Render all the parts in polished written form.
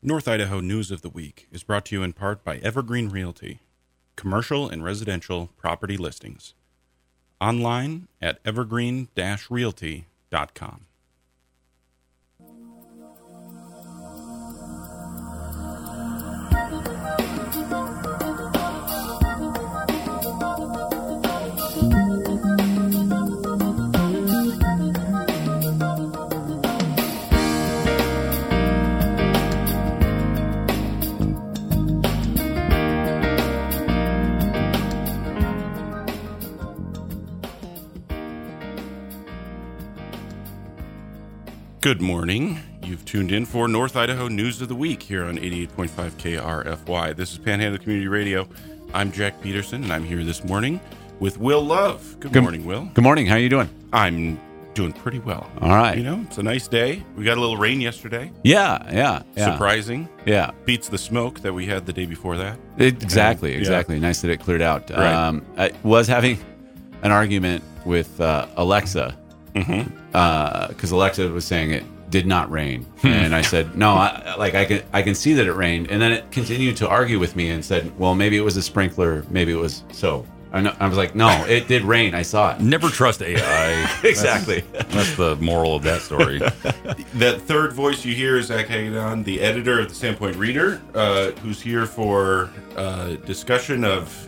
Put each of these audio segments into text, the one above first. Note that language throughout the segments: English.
North Idaho News of the Week is brought to you in part by Evergreen Realty, commercial and residential property listings. Online at evergreen-realty.com. Good morning. You've tuned in for North Idaho News of the Week here on 88.5 KRFY. This is Panhandle Community Radio. I'm Jack Peterson, and I'm here this morning with Will Love. Good morning, Will. Good morning. How are you doing? I'm doing pretty well. All right. You know, it's a nice day. We got a little rain yesterday. Yeah. Surprising. Yeah. Beats the smoke that we had the day before that. Exactly. Nice that it cleared out. Right. I was having an argument with Alexa. Because Alexa was saying it did not rain, and I said no. I can see that it rained, and then it continued to argue with me and said, "Well, maybe it was a sprinkler, maybe it was so." I was like, "No, it did rain. I saw it." Never trust AI. Exactly. That's the moral of that story. That third voice you hear is Zach Hagedon, the editor of the Sandpoint Reader, who's here for discussion of,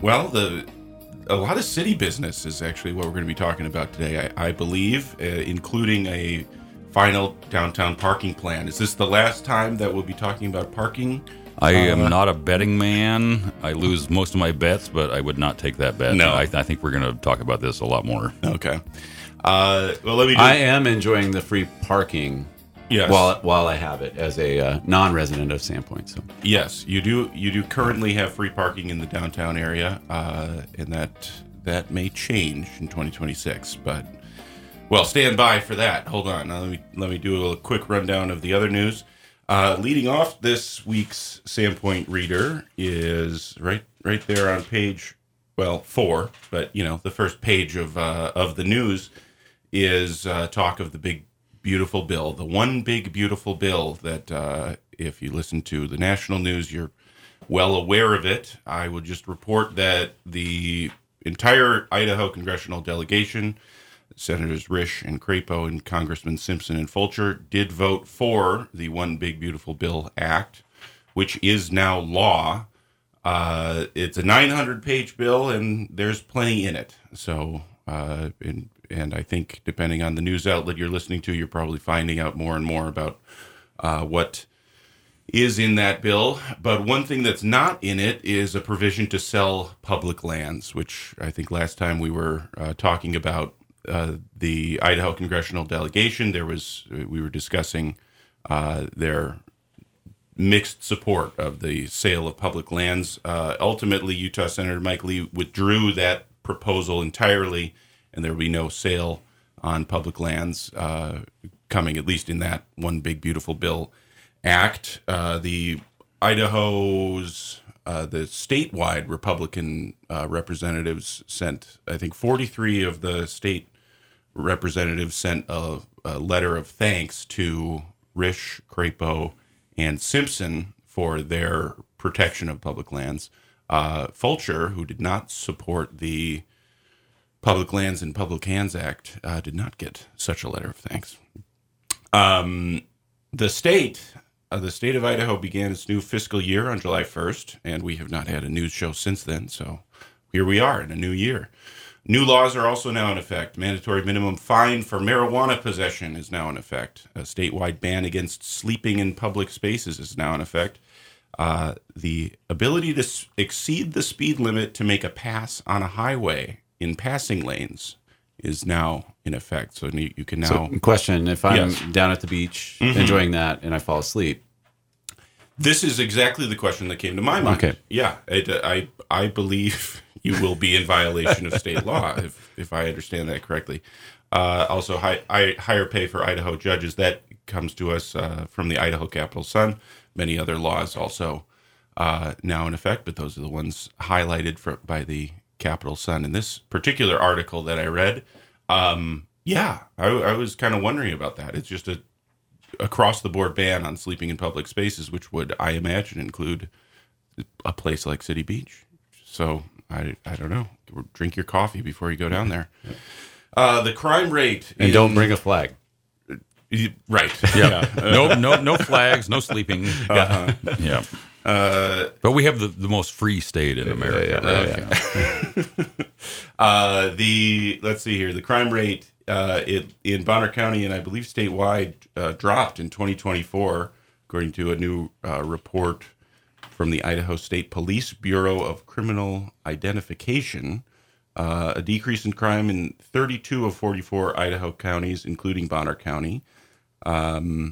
a lot of city business is actually what we're going to be talking about today, I believe, including a final downtown parking plan. Is this the last time that we'll be talking about parking? I am not a betting man. I lose most of my bets, but I would not take that bet. No. I think we're going to talk about this a lot more. Okay. Let me I am enjoying the free parking. Yes. While I have it as a non-resident of Sandpoint. So Yes, you do. You do currently have free parking in the downtown area, and that may change in 2026. But stand by for that. Hold on. Now let me do a quick rundown of the other news. Leading off this week's Sandpoint Reader is right there on page 4. But the first page of the news is talk of the big beautiful bill, the one big beautiful bill that if you listen to the national news, you're well aware of it. I would just report that the entire Idaho congressional delegation, Senators Risch and Crapo and Congressman Simpson and Fulcher, did vote for the One Big Beautiful Bill Act, which is now law. It's a 900-page bill, and there's plenty in it. So, and I think depending on the news outlet you're listening to, you're probably finding out more and more about what is in that bill. But one thing that's not in it is a provision to sell public lands, which I think last time we were talking about the Idaho congressional delegation. We were discussing their mixed support of the sale of public lands. Ultimately, Utah Senator Mike Lee withdrew that proposal entirely, and there will be no sale on public lands coming, at least in that One Big Beautiful Bill Act. The Idaho's, the statewide Republican representatives sent, I think 43 of the state representatives sent a letter of thanks to Risch, Crapo, and Simpson for their protection of public lands. Fulcher, who did not support the Public Lands and Public Hands Act, did not get such a letter of thanks. The state of Idaho began its new fiscal year on July 1st, and we have not had a news show since then, so here we are in a new year. New laws are also now in effect. Mandatory minimum fine for marijuana possession is now in effect. A statewide ban against sleeping in public spaces is now in effect. The ability to exceed the speed limit to make a pass on a highway in passing lanes is now in effect. So you can now... So, question, if I'm Yes. down at the beach enjoying that and I fall asleep. This is exactly the question that came to my mind. Okay. Yeah, I believe you will be in violation of state law, if I understand that correctly. Also, higher pay for Idaho judges. That comes to us from the Idaho Capital Sun. Many other laws also now in effect, but those are the ones highlighted by the Capital Sun. In this particular article that I read, I was kind of wondering about that. It's just across-the-board ban on sleeping in public spaces, which would, I imagine, include a place like City Beach. So I don't know. Drink your coffee before you go down there. The crime rate, and don't bring a flag. Right? Yeah. No flags, no sleeping. Yeah. But we have the most free state in America. Let's see here. The crime rate in Bonner County and I believe statewide dropped in 2024, according to a new report from the Idaho State Police Bureau of Criminal Identification. A decrease in crime in 32 of 44 Idaho counties, including Bonner County. Bonner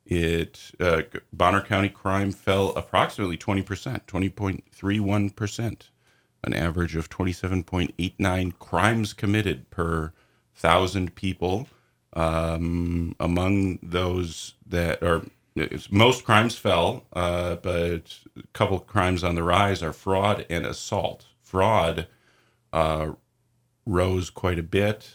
County crime fell approximately 20%, 20.31%, an average of 27.89 crimes committed per 1,000 people. Among those that are, most crimes fell, but a couple of crimes on the rise are fraud and assault. Fraud rose quite a bit,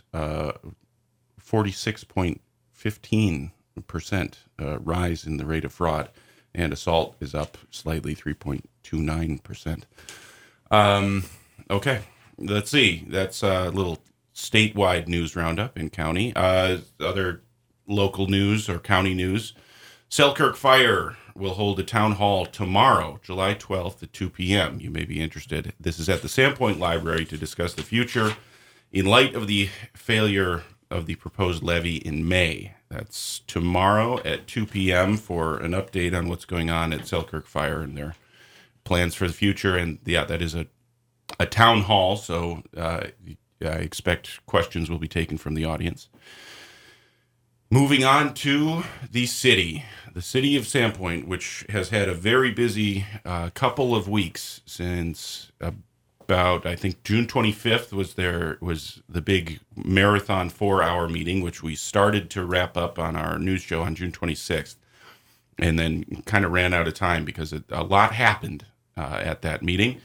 46.15% rise in the rate of fraud, and assault is up slightly, 3.29%. Okay, let's see. That's a little statewide news roundup in county. Other local news or county news. Selkirk Fire will hold a town hall tomorrow, July 12th at 2 p.m. You may be interested. This is at the Sandpoint Library to discuss the future in light of the failure of the proposed levy in May. That's tomorrow at 2 p.m. for an update on what's going on at Selkirk Fire and their plans for the future. And yeah, that is a town hall, so I expect questions will be taken from the audience. Moving on to the city of Sandpoint, which has had a very busy couple of weeks since about, I think, June 25th was the big marathon 4-hour meeting, which we started to wrap up on our news show on June 26th, and then kind of ran out of time because a lot happened at that meeting.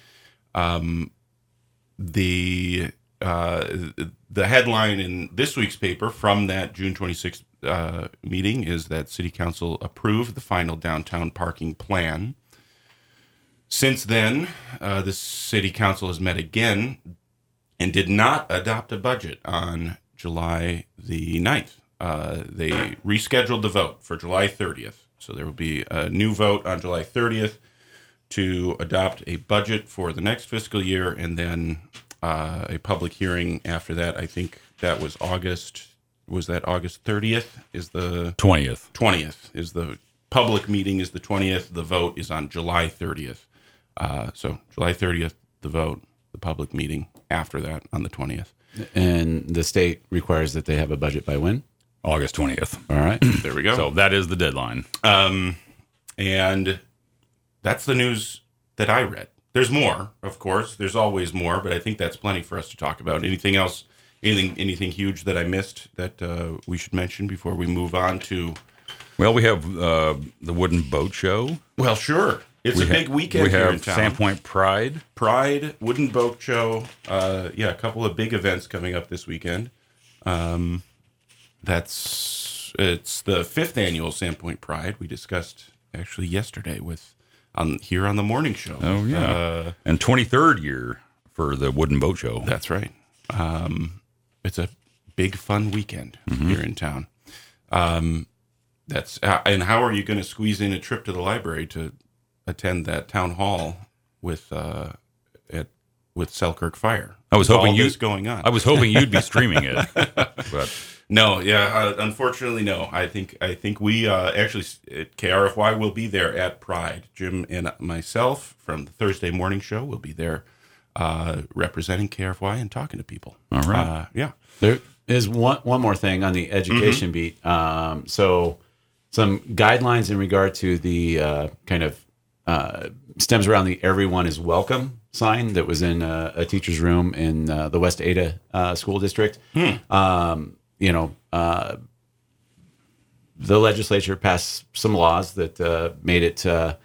The headline in this week's paper from that June 26th meeting is that City Council approved the final downtown parking plan. Since then, the City Council has met again and did not adopt a budget on July the 9th. They rescheduled the vote for July 30th. So there will be a new vote on July 30th to adopt a budget for the next fiscal year, and then a public hearing after that. I think that was August. Was that August 30th? Is the 20th? 20th is the public meeting. Is the 20th? The vote is on July 30th. So July 30th, the vote. The public meeting after that on the 20th. And the state requires that they have a budget by when? August 20th. All right, there we go. So that is the deadline. And that's the news that I read. There's more, of course. There's always more, but I think that's plenty for us to talk about. Anything else? Anything huge that I missed that we should mention before we move on to? Well, we have the Wooden Boat Show. Well, sure. It's a big weekend we here in have town. Sandpoint Pride. Wooden Boat Show. A couple of big events coming up this weekend. It's the 5th annual Sandpoint Pride. We discussed actually yesterday here on the morning show. Oh yeah, and 23rd year for the Wooden Boat Show. That's right. It's a big fun weekend here in town. And how are you going to squeeze in a trip to the library to attend that town hall with Selkirk Fire? I was hoping going on. I was hoping you'd be streaming it, but no. Yeah, unfortunately, no. I think we actually at KRFY will be there at Pride. Jim and myself from the Thursday morning show will be there representing KRFY and talking to people. All right. Yeah. There is one more thing on the education beat. So some guidelines in regard to the kind of stems around the "Everyone is Welcome" sign that was in a teacher's room in the West Ada school district. The legislature passed some laws that made it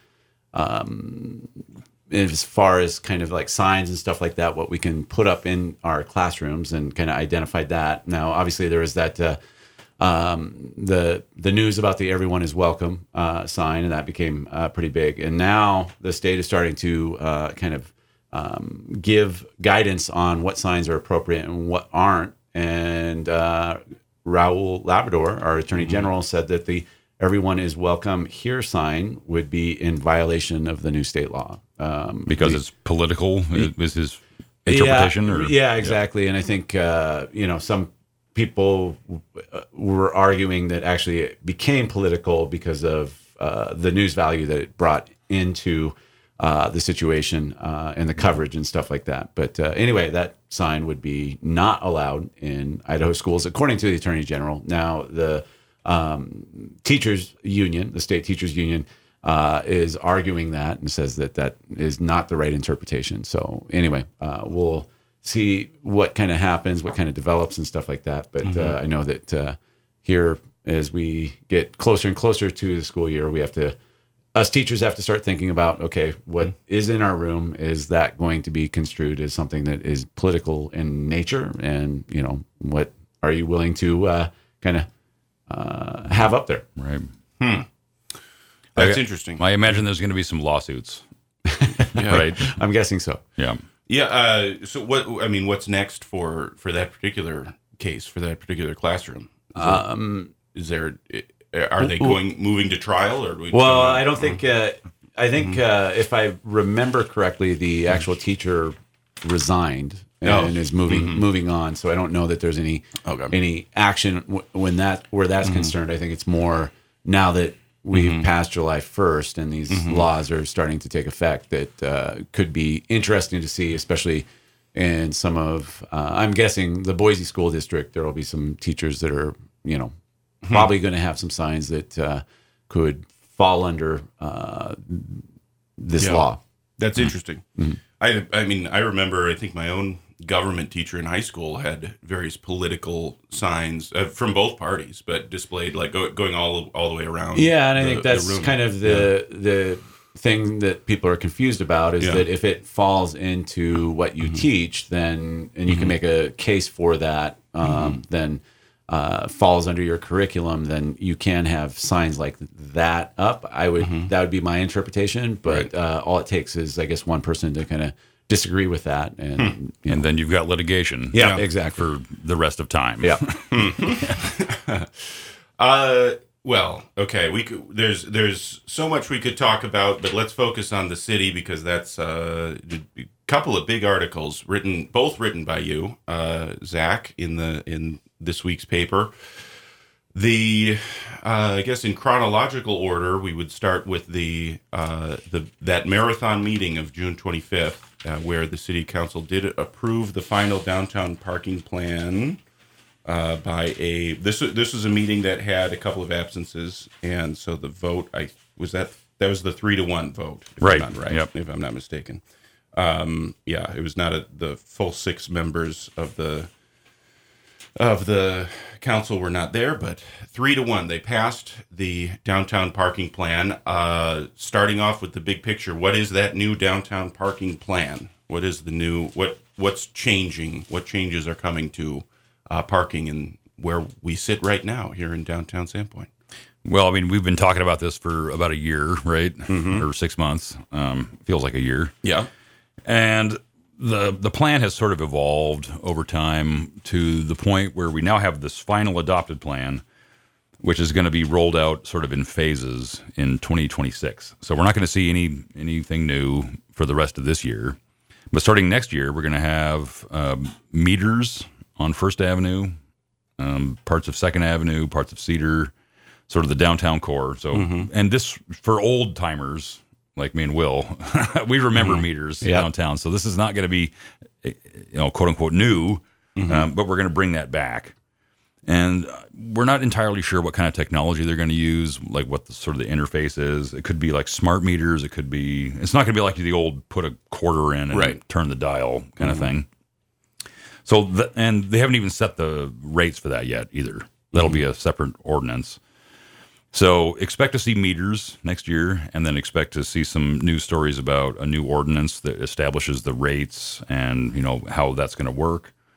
as far as kind of like signs and stuff like that, what we can put up in our classrooms, and kind of identified that. Now, obviously, there is that the news about the "Everyone is Welcome" sign, and that became pretty big. And now the state is starting to kind of give guidance on what signs are appropriate and what aren't. And Raul Labrador, our Attorney General, said that the "Everyone is Welcome Here" sign would be in violation of the new state law. Because it's political, is his interpretation? Yeah, exactly. And I think, some people were arguing that actually it became political because of the news value that it brought into the situation and the coverage and stuff like that. But anyway, that sign would be not allowed in Idaho schools, according to the Attorney General. Now, the teachers union, the state teachers union, is arguing that and says that that is not the right interpretation. So anyway, we'll see what kind of happens, what kind of develops and stuff like that. But I know that here, as we get closer and closer to the school year, us teachers have to start thinking about, okay, what is in our room? Is that going to be construed as something that is political in nature? And, what are you willing to kind of have up there? Right. That's interesting. I imagine there's going to be some lawsuits. Right. I'm guessing so. Yeah. Yeah. So what's next for that particular case, for that particular classroom? Is there? Are they moving to trial, or? I don't think. I think if I remember correctly, the actual teacher resigned and is moving on. So I don't know that there's any action where that's concerned. I think it's more now that we've passed July 1st and these laws are starting to take effect that could be interesting to see, especially in some of, I'm guessing the Boise School District, there will be some teachers that are, probably going to have some signs that could fall under this law. That's interesting. I remember, I think my own government teacher in high school had various political signs from both parties, but displayed like going all the way around. Yeah, and I think that's kind of the thing that people are confused about is that if it falls into what you teach, then and you can make a case for that, then falls under your curriculum, then you can have signs like that up. That would be my interpretation, but all it takes is, I guess, one person to kind of disagree with that, and and then you've got litigation. Yeah, exactly, for the rest of time. Yeah. Well, okay. There's so much we could talk about, but let's focus on the city because that's a couple of big articles both written by you, Zach, in this week's paper. I guess in chronological order, we would start with that marathon meeting of June 25th, where the city council did approve the final downtown parking plan this was a meeting that had a couple of absences, and so the vote was that was the 3-1 vote, if I'm not mistaken. It was not the full 6 members of the council were not there, but 3-1 they passed the downtown parking plan. Starting off with the big picture, what is that new downtown parking plan? What is the new what's changing? What changes are coming to parking and where we sit right now here in downtown Sandpoint? Well, I mean, we've been talking about this for about a year, right? Or 6 months. Feels like a year. Yeah. And the plan has sort of evolved over time to the point where we now have this final adopted plan, which is going to be rolled out sort of in phases in 2026. So we're not going to see anything new for the rest of this year. But starting next year, we're going to have meters on First Avenue, parts of Second Avenue, parts of Cedar, sort of the downtown core. So, and this for old timers like me and Will, we remember meters downtown. So this is not going to be, quote unquote new, but we're going to bring that back. And we're not entirely sure what kind of technology they're going to use, like what the interface is. It could be like smart meters. It's not going to be like the old put a quarter in and turn the dial kind of thing. So, and they haven't even set the rates for that yet either. That'll be a separate ordinance. So expect to see meters next year, and then expect to see some news stories about a new ordinance that establishes the rates and, how that's going to work.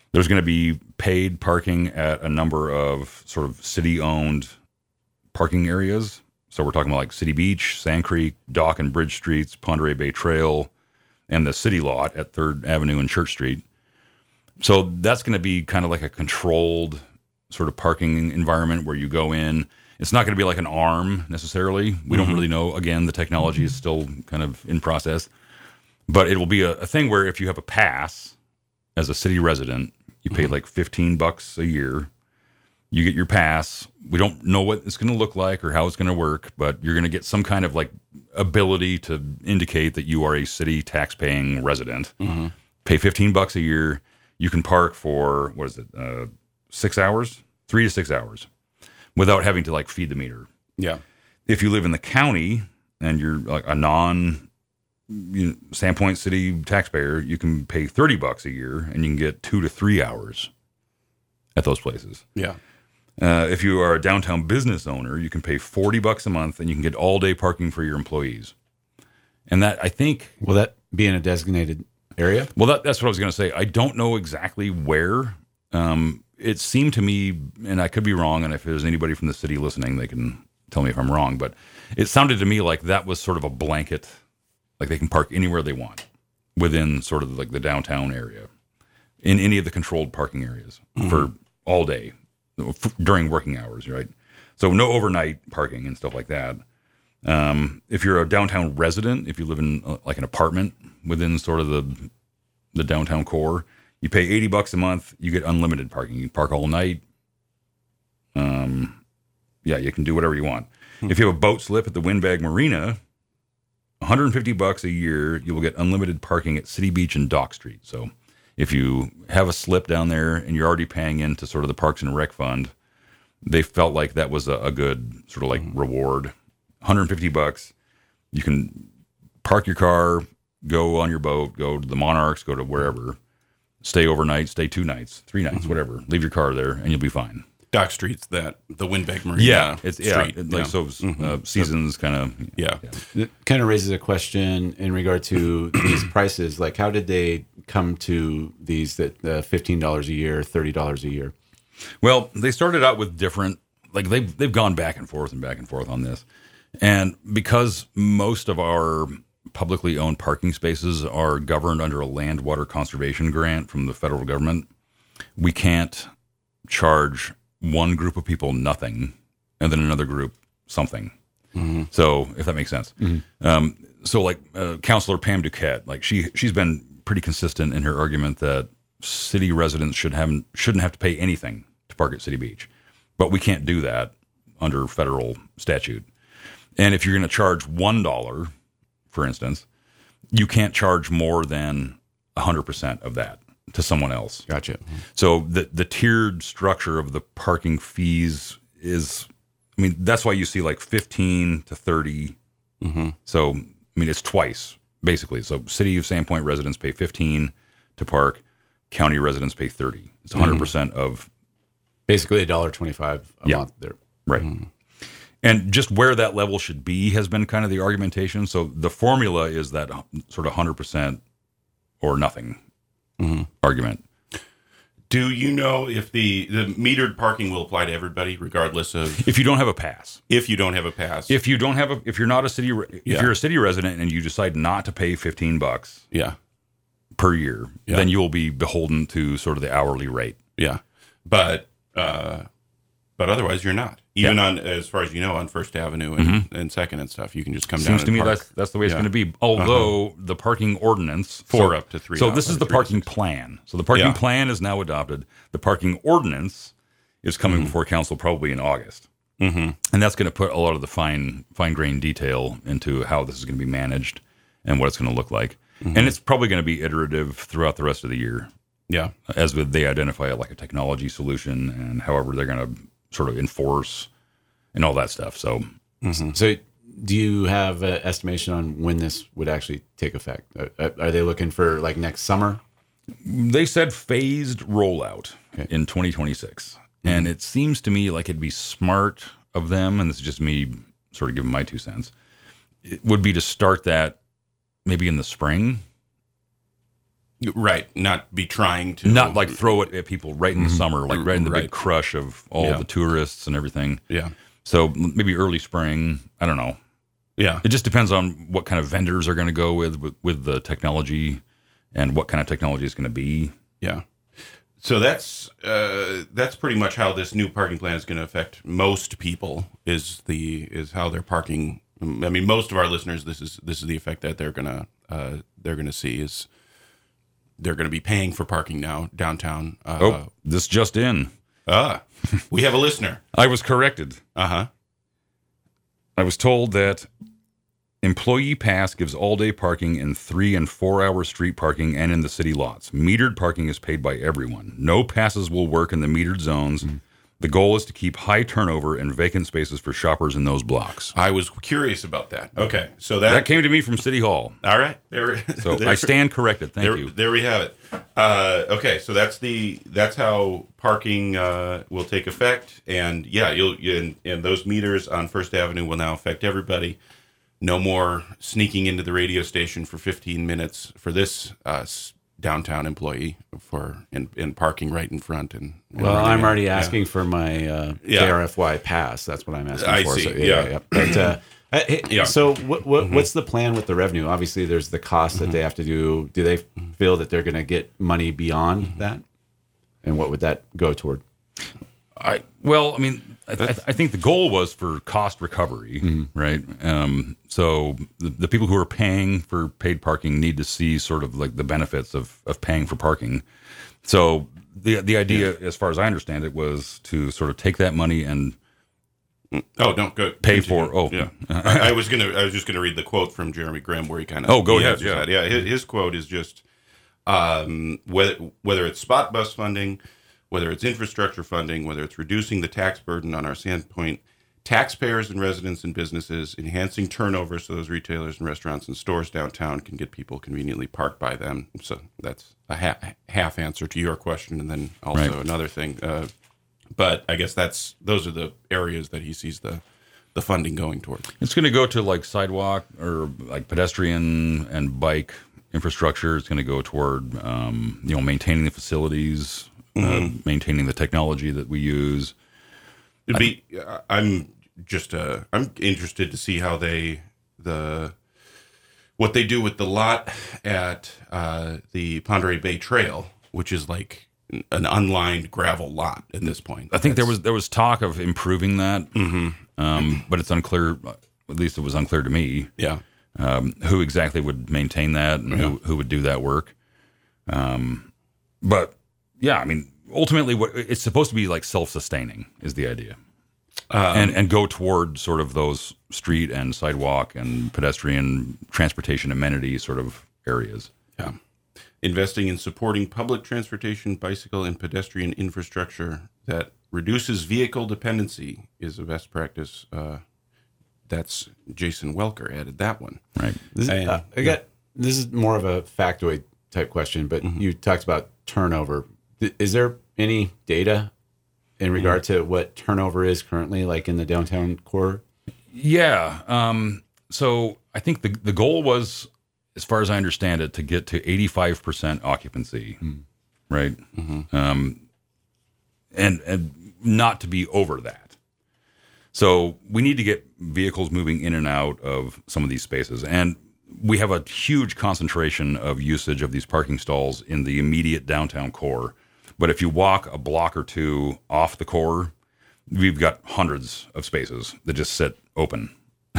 There's going to be paid parking at a number of sort of city-owned parking areas. So we're talking about like City Beach, Sand Creek, Dock and Bridge Streets, Pend Oreille Bay Trail, and the city lot at 3rd Avenue and Church Street. So that's going to be kind of like a controlled sort of parking environment where you go in. It's not going to be like an arm necessarily. We don't really know. Again, the technology is still kind of in process. But it will be a thing where if you have a pass as a city resident, you pay like $15 a year. You get your pass. We don't know what it's going to look like or how it's going to work, but you're going to get some kind of like ability to indicate that you are a city tax-paying resident. Pay $15 a year. You can park for, 6 hours? 3 to 6 hours without having to like feed the meter. Yeah. If you live in the county and you're like a Sandpoint City taxpayer, you can pay $30 a year and you can get 2 to 3 hours at those places. Yeah. If you are a downtown business owner, you can pay $40 a month and you can get all day parking for your employees. And that, I think, Will that be in a designated area? well, that's what I was going to say. I don't know exactly where. It seemed to me, and I could be wrong, and if there's anybody from the city listening, they can tell me if I'm wrong, but it sounded to me like that was sort of a blanket, like they can park anywhere they want within sort of like the downtown area, in any of the controlled parking areas for all day during working hours, right? So no overnight parking and stuff like that. If you're a downtown resident, if you live in like an apartment within sort of the downtown core, you pay $80 a month. You get unlimited parking. You can park all night. You can do whatever you want. If you have a boat slip at the Windbag Marina, $150 a year, you will get unlimited parking at City Beach and Dock Street. So if you have a slip down there and you're already paying into sort of the Parks and Rec Fund, they felt like that was a good sort of like reward. $150. You can park your car, go on your boat, go to the Monarchs, go to wherever. Stay overnight, stay 2 nights, 3 nights, whatever. Leave your car there, and you'll be fine. Dock Street's the Windbag Marina. Seasons kind of. Yeah. It kind of raises a question in regard to these prices. Like, how did they come to these $15 a year, $30 a year? Well, they started out with different, like they've gone back and forth on this, and because most of our publicly owned parking spaces are governed under a land water conservation grant from the federal government, we can't charge one group of people nothing and then another group something. So if that makes sense. So like Councilor Pam Duquette, like she's been pretty consistent in her argument that city residents shouldn't have to pay anything to park at City Beach, but we can't do that under federal statute. And if you're going to charge $1, for instance, you can't charge more than 100% of that to someone else. Gotcha. So the tiered structure of the parking fees is, I mean, that's why you see like 15 to 30. So, I mean, it's twice basically. So City of Sandpoint residents pay 15 to park, county residents pay 30. It's 100% of basically $1.25 a month there. Right. And just where that level should be has been kind of the argumentation. So the formula is that sort of 100% or nothing argument. Do you know if the metered parking will apply to everybody, regardless of if you don't have a pass? If you don't have a pass, if you're not a city, if you're a city resident and you decide not to pay $15 per year, then you will be beholden to sort of the hourly rate. Yeah, but otherwise you're not. Even on, as far as you know, on First Avenue and Second and stuff, you can just come down. Seems to me that's the way it's going to be. Although the parking ordinance for up to 3. So this is the parking plan. So the parking plan is now adopted. The parking ordinance is coming before council probably in August, and that's going to put a lot of the fine grained detail into how this is going to be managed and what it's going to look like. And it's probably going to be iterative throughout the rest of the year. Yeah, as they identify like a technology solution and however they're going to sort of enforce and all that stuff. So, So do you have an estimation on when this would actually take effect? Are they looking for like next summer? They said phased rollout in 2026. And it seems to me like it'd be smart of them, and this is just me sort of giving my 2 cents, it would be to start that maybe in the spring Right. Not be trying to. Not like throw it at people right in the summer, like right in the Right. big crush of all the tourists and everything. Yeah. So maybe early spring. I don't know. Yeah. It just depends on what kind of vendors are going to go with the technology and what kind of technology is going to be. Yeah. So that's pretty much how this new parking plan is going to affect most people. Is how they're parking. I mean, most of our listeners, this is the effect that they're gonna see is they're gonna be paying for parking now downtown. This just in. We have a listener. I was corrected. Uh-huh. I was told that Employee Pass gives all-day parking in 3 and 4 hour street parking and in the city lots. Metered parking is paid by everyone. No passes will work in the metered zones. The goal is to keep high turnover and vacant spaces for shoppers in those blocks. I was curious about that. Okay, so That came to me from City Hall. all right. There. So I stand corrected. Thank you. There we have it. Okay, so that's how parking will take effect, and and those meters on First Avenue will now affect everybody. No more sneaking into the radio station for 15 minutes for this downtown employee and parking right in front. And Well, I'm already asking for my KRFY pass. That's what I'm asking I for. see. So, Yeah. But, so what's the plan with the revenue? Obviously, there's the cost that they have to do. Do they feel that they're going to get money beyond that? And what would that go toward? I think the goal was for cost recovery, right? So the people who are paying for paid parking need to see sort of like the benefits of paying for parking. So the idea, as far as I understand it, was to sort of take that money and don't go pay continue. for. Oh, yeah. I was just gonna read the quote from Jeremy Graham where he kind of. Go ahead. Yeah. His quote is just whether it's spot bus funding, whether it's infrastructure funding, whether it's reducing the tax burden on our Sandpoint taxpayers and residents and businesses, enhancing turnover so those retailers and restaurants and stores downtown can get people conveniently parked by them. So that's a half answer to your question, and then also another thing. But I guess those are the areas that he sees the funding going towards. It's going to go to like sidewalk or like pedestrian and bike infrastructure. It's going to go toward maintaining the facilities. Maintaining the technology that we use. I'm interested to see how what they do with the lot at the Ponderay Bay Trail, which is like an unlined gravel lot at this point. I think there was talk of improving that, but it's unclear. At least it was unclear to me. Yeah, who exactly would maintain that and who would do that work. But yeah, I mean, ultimately, what it's supposed to be like self-sustaining is the idea, and go toward sort of those street and sidewalk and pedestrian transportation amenity sort of areas. Yeah, investing in supporting public transportation, bicycle, and pedestrian infrastructure that reduces vehicle dependency is a best practice. That's Jason Welker added that one. Right. This is more of a factoid type question, but you talked about turnover. Is there any data in regard to what turnover is currently like in the downtown core? Yeah. So I think the goal was, as far as I understand it, to get to 85% occupancy, right? And not to be over that. So we need to get vehicles moving in and out of some of these spaces. And we have a huge concentration of usage of these parking stalls in the immediate downtown core. But if you walk a block or two off the core, we've got hundreds of spaces that just sit open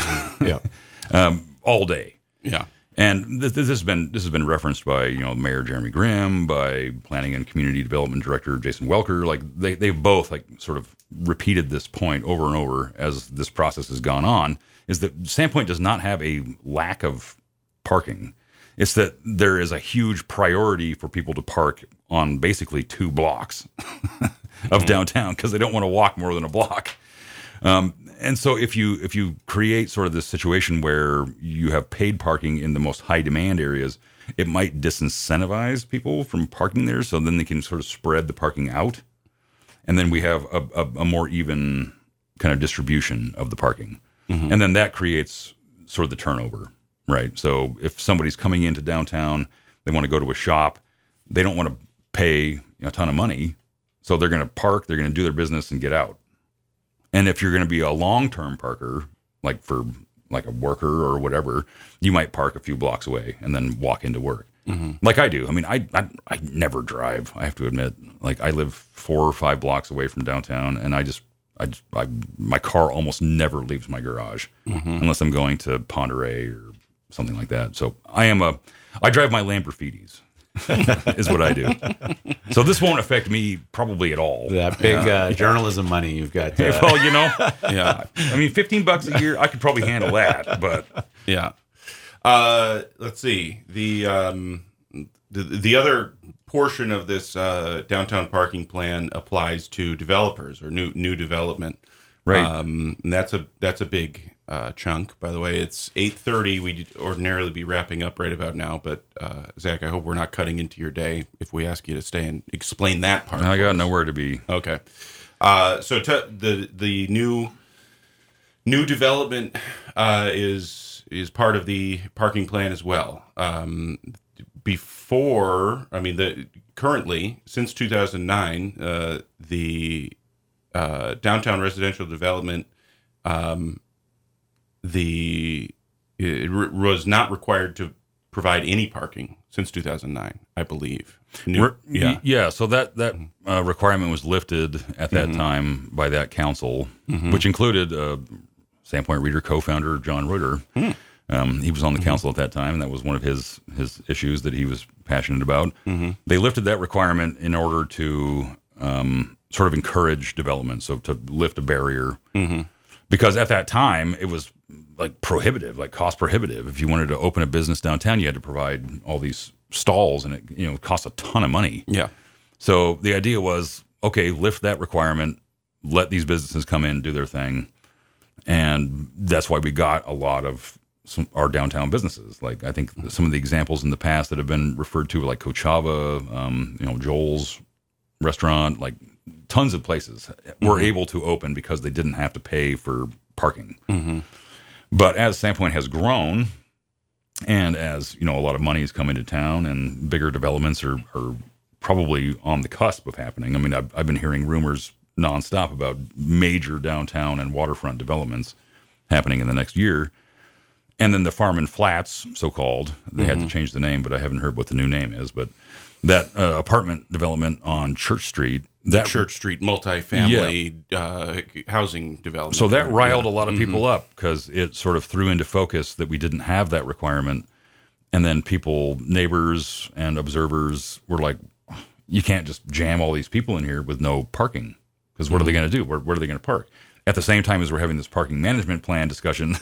all day. Yeah. And this has been referenced by Mayor Jeremy Graham, by Planning and Community Development Director Jason Welker. Like they've both like sort of repeated this point over and over as this process has gone on. Is that Sandpoint does not have a lack of parking. It's that there is a huge priority for people to park on basically 2 blocks of downtown because they don't want to walk more than a block. And so if you create sort of this situation where you have paid parking in the most high demand areas, it might disincentivize people from parking there. So then they can sort of spread the parking out. And then we have a more even kind of distribution of the parking. And then that creates sort of the turnover, right? So if somebody's coming into downtown, they want to go to a shop, they don't want to pay a ton of money. So they're going to park, they're going to do their business and get out. And if you're going to be a long-term parker, like for like a worker or whatever, you might park a few blocks away and then walk into work. Like I do. I mean, I never drive, I have to admit. Like I live 4 or 5 blocks away from downtown, and my car almost never leaves my garage unless I'm going to Ponderay or something like that. So I drive my Lamborghinis. Is what I do. So this won't affect me probably at all. That big journalism money you've got. Well, yeah. I mean, $15 a year, I could probably handle that. But yeah. Let's see. The other portion of this downtown parking plan applies to developers or new development. Right. And that's a big chunk. By the way, it's 8:30. We'd ordinarily be wrapping up right about now, but Zach, I hope we're not cutting into your day if we ask you to stay and explain that part. I got nowhere to be. Okay. So the new development is part of the parking plan as well. Currently since 2009, the downtown residential development it was not required to provide any parking since 2009, I believe. Yeah. So that requirement was lifted at that time by that council, which included Sandpoint Reader co-founder John Reuter. He was on the council at that time, and that was one of his issues that he was passionate about. They lifted that requirement in order to sort of encourage development, so to lift a barrier. Because at that time, it was like prohibitive, like cost prohibitive. If you wanted to open a business downtown, you had to provide all these stalls, and it cost a ton of money. Yeah. So the idea was, okay, lift that requirement, let these businesses come in, do their thing. And that's why we got a lot of our downtown businesses. Like I think some of the examples in the past that have been referred to, like Coachella, Joel's restaurant, like tons of places were able to open because they didn't have to pay for parking. But as Sandpoint has grown, and as a lot of money has come into town, and bigger developments are probably on the cusp of happening. I mean, I've been hearing rumors nonstop about major downtown and waterfront developments happening in the next year. And then the Farm and Flats, so-called, they had to change the name, but I haven't heard what the new name is. But that apartment development on Church Street, Church Street multifamily housing development. So that riled a lot of people up because it sort of threw into focus that we didn't have that requirement. And then neighbors and observers were like, you can't just jam all these people in here with no parking, because what are they going to do? Where are they going to park? At the same time as we're having this parking management plan discussion.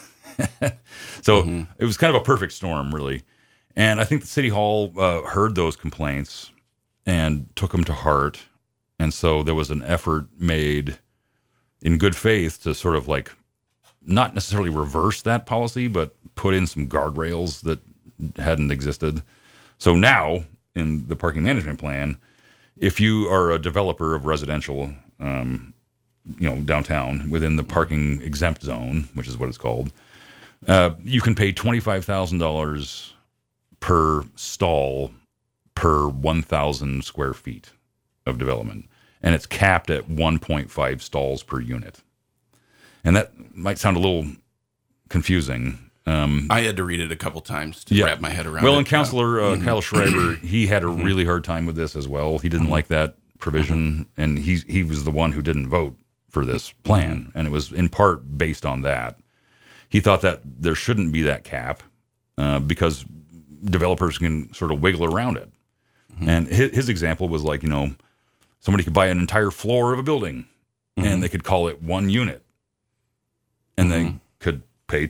So it was kind of a perfect storm, really. And I think the City Hall heard those complaints and took them to heart. And so there was an effort made in good faith to sort of like not necessarily reverse that policy, but put in some guardrails that hadn't existed. So now in the parking management plan, if you are a developer of residential, downtown within the parking exempt zone, which is what it's called, you can pay $25,000 per stall per 1,000 square feet of development. And it's capped at 1.5 stalls per unit. And that might sound a little confusing. I had to read it a couple times to wrap my head around it. Well, and Councilor Kyle Schreiber, he had a really hard time with this as well. He didn't like that provision, and he was the one who didn't vote for this plan. And it was in part based on that. He thought that there shouldn't be that cap because developers can sort of wiggle around it. And his example was like, somebody could buy an entire floor of a building and they could call it one unit. And they could pay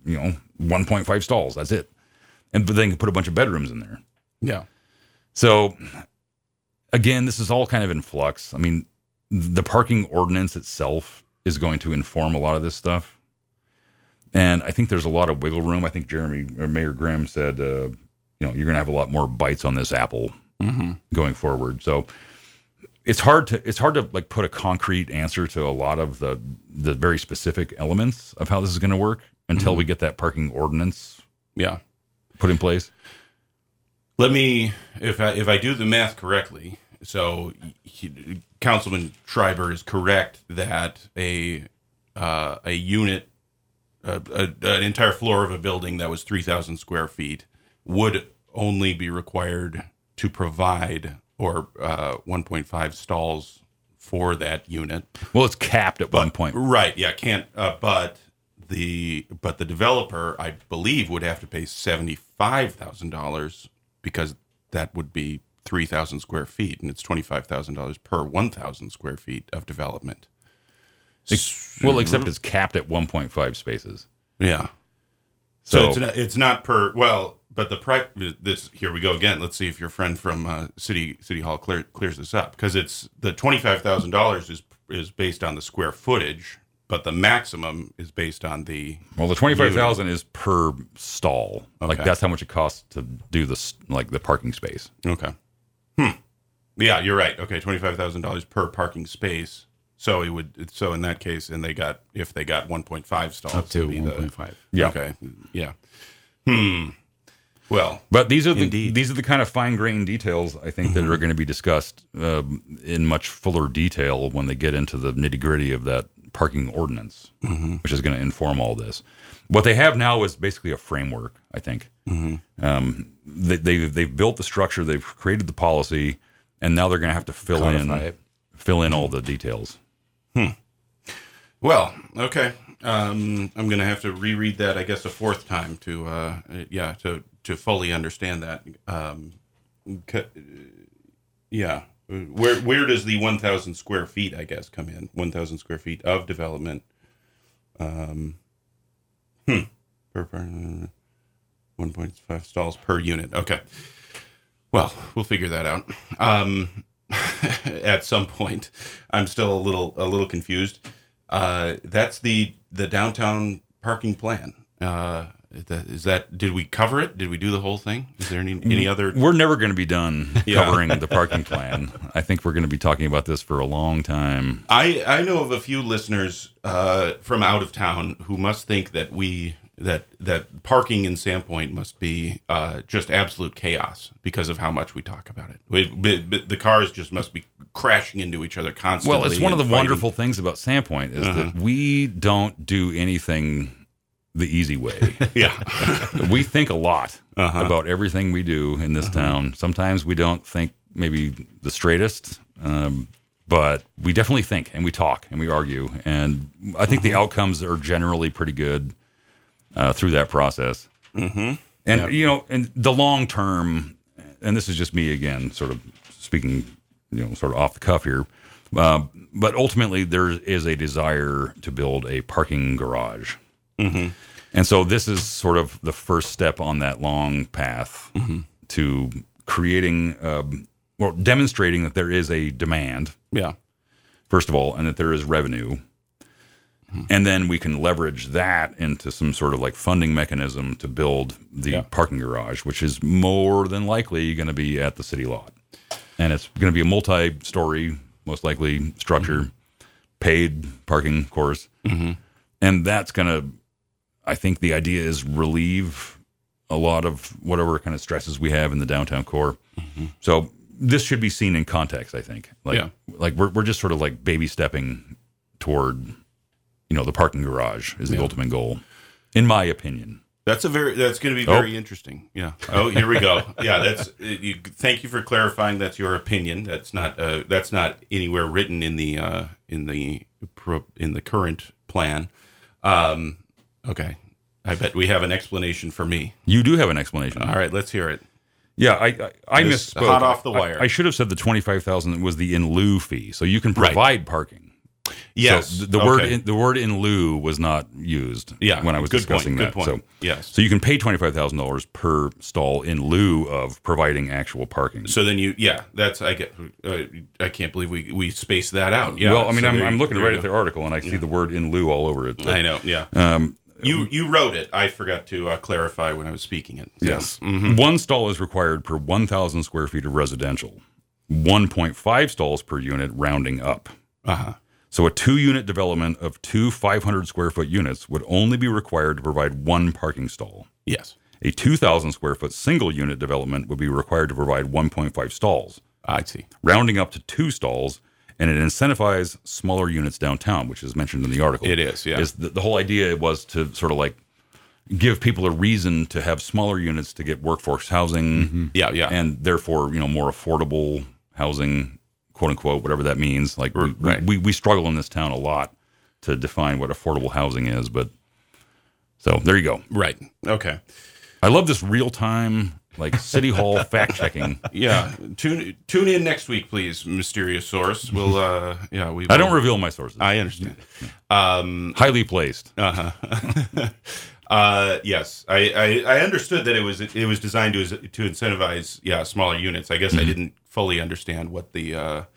1.5 stalls. That's it. But they can put a bunch of bedrooms in there. Yeah. So again, this is all kind of in flux. I mean, the parking ordinance itself is going to inform a lot of this stuff. And I think there's a lot of wiggle room. I think Mayor Grimm said, you're going to have a lot more bites on this apple going forward. So it's hard to like put a concrete answer to a lot of the very specific elements of how this is going to work until we get that parking ordinance put in place. Let me, if I do the math correctly, so Councilman Schreiber is correct that a unit, an entire floor of a building that was 3,000 square feet would only be required to provide 1.5 stalls for that unit. Well, it's capped at one point. Right? Yeah, can't. But the developer, I believe, would have to pay $75,000 because that would be 3,000 square feet, and it's $25,000 per 1,000 square feet of development. Well, except it's capped at 1.5 spaces. Yeah. So it's not per, well, but this, here we go again. Let's see if your friend from City Hall clears this up, because it's the $25,000 is based on the square footage, but the maximum is based on the. Well, the 25,000 is per stall. Okay. Like that's how much it costs to do this, like the parking space. Okay. Yeah, you're right. Okay, $25,000 per parking space. So it would. So in that case, and if they got 1.5 stalls, Up to 1.5. Yeah. Okay. Yeah. Well, But these are Indeed. the kind of fine-grained details I think that are going to be discussed in much fuller detail when they get into the nitty-gritty of that parking ordinance, which is going to inform all this. What they have now is basically a framework, I think. They've built the structure, they've created the policy, and now they're going to have to fill in all the details. Well, okay. I'm going to have to reread that, I guess, a fourth time to fully understand that. Yeah. Where does the 1,000 square feet, I guess, come in? 1,000 square feet of development. Per 1.5 stalls per unit. Okay. Well, we'll figure that out. At some point, I'm still a little confused. That's the downtown parking plan. Is that? Did we cover it? Did we do the whole thing? Is there any other? We're never going to be done Yeah. covering the parking plan. I think we're going to be talking about this for a long time. I know of a few listeners from out of town who must think that that parking in Sandpoint must be just absolute chaos because of how much we talk about it. The cars just must be crashing into each other constantly. Well, it's one of the and fighting. wonderful things about Sandpoint is that we don't do anything the easy way. Yeah. We think a lot about everything we do in this town. Sometimes we don't think maybe the straightest, but we definitely think, and we talk, and we argue. And I think the outcomes are generally pretty good through that process. And, in the long term, and this is just me again, sort of speaking, sort of off the cuff here, but ultimately there is a desire to build a parking garage. And so this is sort of the first step on that long path to creating, demonstrating that there is a demand, first of all, and that there is revenue. And then we can leverage that into some sort of like funding mechanism to build the parking garage, which is more than likely going to be at the city lot. And it's going to be a multi-story, most likely, structure, paid parking, of course. And that's going to, I think the idea is relieve a lot of whatever kind of stresses we have in the downtown core. So this should be seen in context, I think. Like we're just sort of like baby stepping toward, the parking garage is the ultimate goal, in my opinion. That's going to be very interesting. Yeah. Oh, here we go. Yeah. Thank you for clarifying. That's your opinion. That's not anywhere written in the current plan. Okay. I bet we have an explanation for me. You do have an explanation. All right, let's hear it. Yeah, I Just misspoke. hot off the wire. I should have said the $25,000 was the in lieu fee, so you can provide parking. Yes, so the word in lieu was not used. When I was discussing that. Good point. Yes. So you can pay $25,000 per stall in lieu of providing actual parking. So then I can't believe we spaced that out. Yeah. Well, I mean, I'm looking right at the article and I see the word in lieu all over it. I know. Yeah. You wrote it. I forgot to clarify when I was speaking it. Yes. One stall is required per 1,000 square feet of residential. 1.5 stalls per unit, rounding up. So a 2-unit development of two 500 square foot units would only be required to provide one parking stall. Yes. A 2,000 square foot single unit development would be required to provide 1.5 stalls, I see. rounding up to 2 stalls, and it incentivizes smaller units downtown, which is mentioned in the article. It is, yeah. The whole idea was to sort of like give people a reason to have smaller units to get workforce housing, Yeah, yeah. and therefore, more affordable housing, quote unquote, whatever that means. Like Right. we struggle in this town a lot to define what affordable housing is, but so there you go. Right. Okay. I love this real time, like City Hall fact checking. Yeah. Tune in next week, please, mysterious source. We'll we. I don't reveal my sources. I understand. Highly placed. Yes, I understood that it was designed to incentivize smaller units. I guess I didn't fully understand what the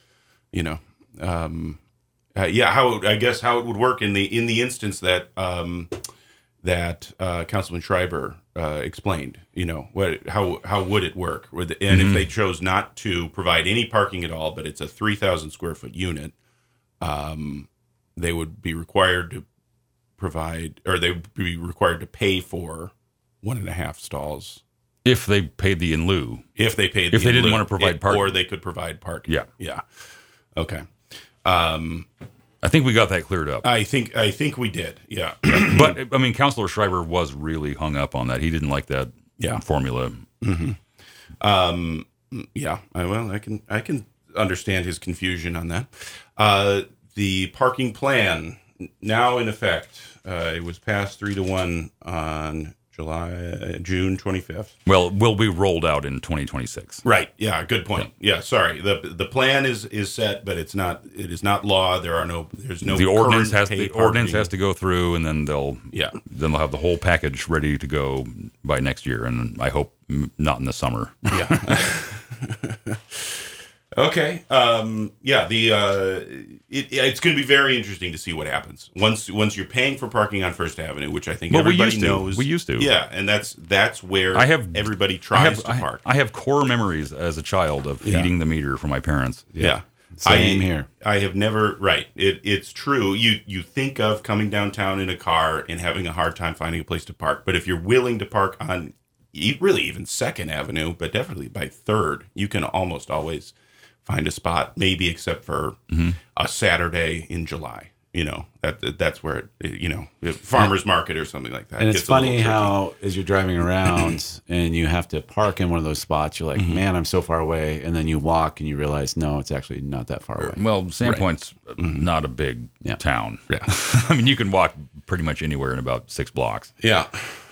how it would work in the instance that Councilman Schreiber explained. How would it work? And if they chose not to provide any parking at all, but it's a 3,000 square foot unit, they would be required to provide, or they would be required to pay for 1.5 stalls If they paid the in lieu. if they paid. If they didn't in lieu, want to provide parking. or they could provide parking. Yeah. Yeah. Okay. I think we got that cleared up. I think we did. Yeah. But, I mean, Councilor Schreiber was really hung up on that. He didn't like that formula. Yeah. I can understand his confusion on that. The parking plan now in effect. It was passed 3-1 on June 25th. Well, will be rolled out in 2026. Right. Yeah. Good point. Yeah. Sorry. The plan is set, but it is not law. There's no. The ordinance current has to go through, and then they'll have the whole package ready to go by next year, and I hope not in the summer. Yeah. Okay. It's going to be very interesting to see what happens once you're paying for parking on First Avenue, which I think everybody knows. We used to. Yeah, and that's where everybody tries to park. I have core memories as a child of feeding the meter for my parents. Yeah. Same here. I have never. Right. It's true. You think of coming downtown in a car and having a hard time finding a place to park, but if you're willing to park on really even Second Avenue, but definitely by Third, you can almost always find a spot, maybe except for a Saturday in July. That's where farmers market or something like that. And it's funny how as you're driving around and you have to park in one of those spots, you're like, man, I'm so far away. And then you walk and you realize, no, it's actually not that far away. Well, Sandpoint's not a big town. Yeah. I mean, you can walk pretty much anywhere in about 6 blocks. Yeah.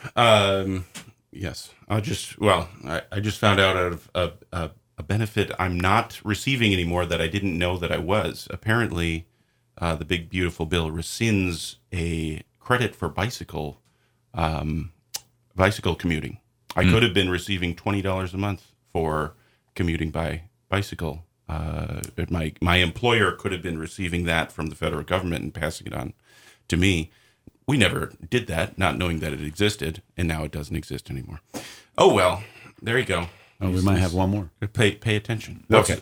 Yes. I just found out of a benefit I'm not receiving anymore that I didn't know that I was. Apparently, the big beautiful bill rescinds a credit for bicycle commuting. I could have been receiving $20 a month for commuting by bicycle. My employer could have been receiving that from the federal government and passing it on to me. We never did that, not knowing that it existed, and now it doesn't exist anymore. Oh well, there you go. Oh, we might have one more. Pay attention. Okay.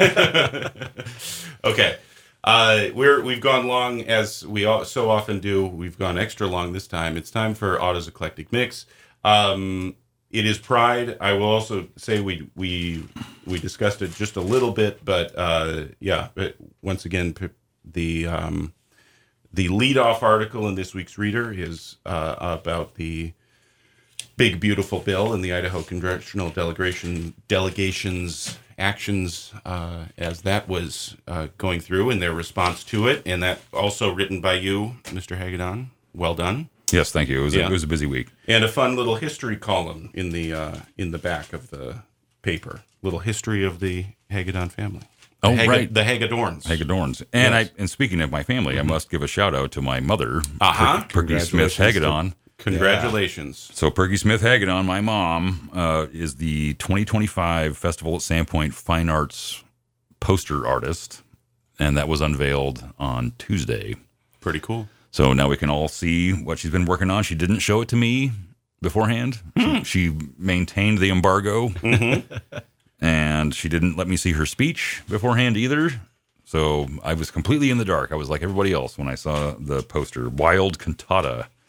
Okay. We've gone long as we so often do. We've gone extra long this time. It's time for Otto's Eclectic Mix. It is Pride. I will also say we discussed it just a little bit, but but once again, the lead-off article in this week's Reader is about the big beautiful bill in the Idaho Congressional Delegation's actions as that was going through and their response to it, and that also written by you, Mr. Hagedorn. Well done. Yes, thank you. It was a busy week. And a fun little history column in the back of the paper. Little history of the Hagedorn family. Right. The Hagedorns. Hagedorns. And Yes. and speaking of my family, I must give a shout out to my mother, Uh-huh. Perky Smith Hagedorn. Congratulations. So Perky Smith Hagedorn, my mom, is the 2025 Festival at Sandpoint Fine Arts poster artist, and that was unveiled on Tuesday. Pretty cool. So now we can all see what she's been working on. She didn't show it to me beforehand. She maintained the embargo, and she didn't let me see her speech beforehand either. So I was completely in the dark. I was like everybody else when I saw the poster. Wild Cantata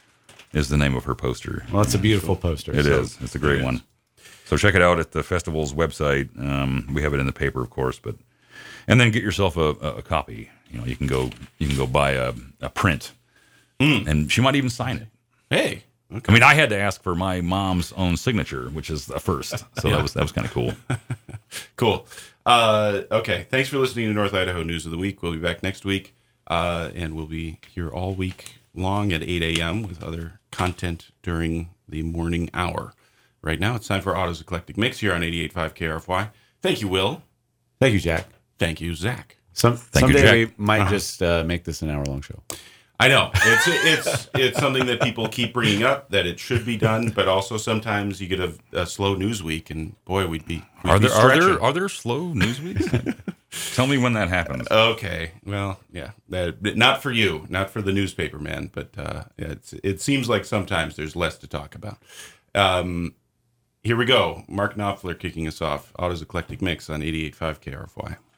is the name of her poster. Well, it's a beautiful poster. It is. It's a great one. So check it out at the festival's website. We have it in the paper, of course, and then get yourself a copy. You can go buy a print, and she might even sign it. Hey. Okay. I mean, I had to ask for my mom's own signature, which is a first. So that was kind of cool. Cool. Okay. Thanks for listening to North Idaho News of the Week. We'll be back next week, and we'll be here all week long at 8 a.m. with other content during the morning hour. Right now, it's time for Otto's Eclectic Mix here on 88.5 KRFY. Thank you, Will. Thank you, Jack. Thank you, Zach. Someday we might just make this an hour-long show. I know it's something that people keep bringing up that it should be done, but also sometimes you get a slow news week, and boy, we'd be are there slow news weeks? Tell me when that happens. Okay, well, yeah, not for you, not for the newspaper man, but it seems like sometimes there's less to talk about. Here we go. Mark Knopfler kicking us off. Otto's Eclectic Mix on 88.5 KRFY.